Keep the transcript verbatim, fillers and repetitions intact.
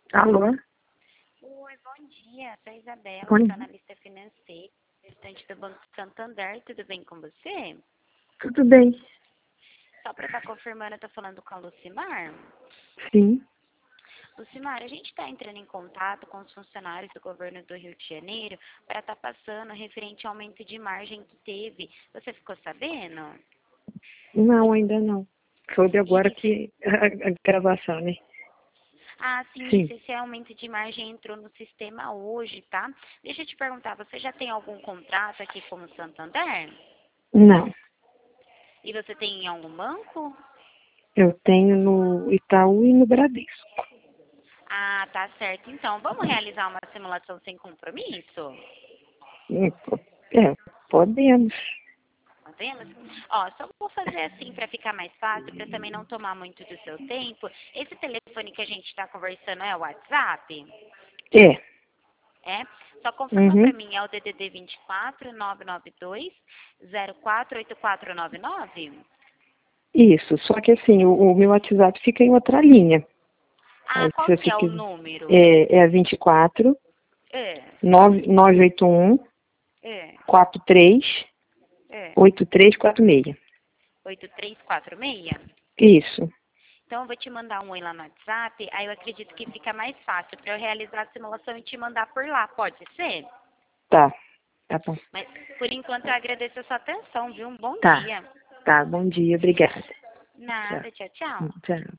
Alô? Oi, bom dia. Sou a Isabela, Bom sou dia. analista financeira, representante do Banco Santander. Tudo bem com você? Tudo bem? Só para estar confirmando, eu estou falando com a Lucimar. Sim. Lucimar, a gente está entrando em contato com os funcionários do governo do Rio de Janeiro para estar passando referente ao aumento de margem que teve. Você ficou sabendo? Não, ainda não. Soube agora Isso. que a, a gravação, né? Ah, sim, Sim. isso. Esse aumento de margem entrou no sistema hoje, tá? Deixa eu te perguntar, você já tem algum contrato aqui com o Santander? Não. E você tem em algum banco? Eu tenho no Itaú e no Bradesco. Ah, tá certo. Então, vamos realizar uma simulação sem compromisso? Hum, po- É, podemos. Podemos? Ó, só vou fazer assim para ficar mais fácil, para também não tomar muito do seu tempo. Esse telefone que a gente está conversando é o WhatsApp? É. É? Só confirma para Uhum. mim, é o D D D vinte e quatro, nove nove dois, zero quatro oito quatro nove nove? Isso. Só que assim, o, o meu WhatsApp fica em outra linha. Ah, Aí, qual se que você é o quiser. número? É, é a vinte e quatro, É, nove nove oito um, é, quatro três, é. oito três quatro seis. oito três quatro seis? Isso. Então, eu vou te mandar um oi lá no WhatsApp, aí eu acredito que fica mais fácil para eu realizar a simulação e te mandar por lá, pode ser? Tá. Tá bom. Mas, por enquanto, eu agradeço a sua atenção, viu? Um bom Tá. dia. Tá. Bom dia. Obrigada. Tchau. Nada, tchau, tchau. Hum, Tchau.